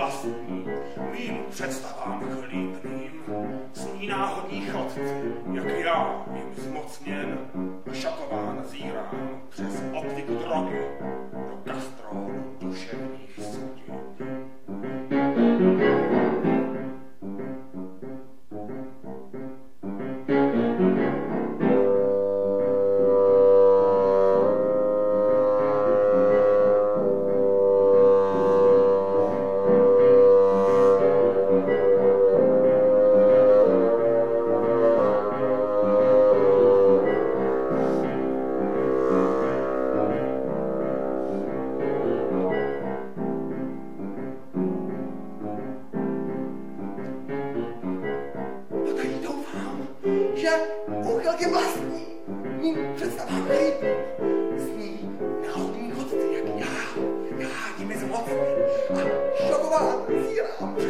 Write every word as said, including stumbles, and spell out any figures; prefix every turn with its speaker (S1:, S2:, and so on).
S1: vlastní, mým představám chlípným, sní náhodní chodci, jak já jim zmocněn, šokován zírám přes optiku drogy do kastrolu duševních sudin.
S2: Šokován zírám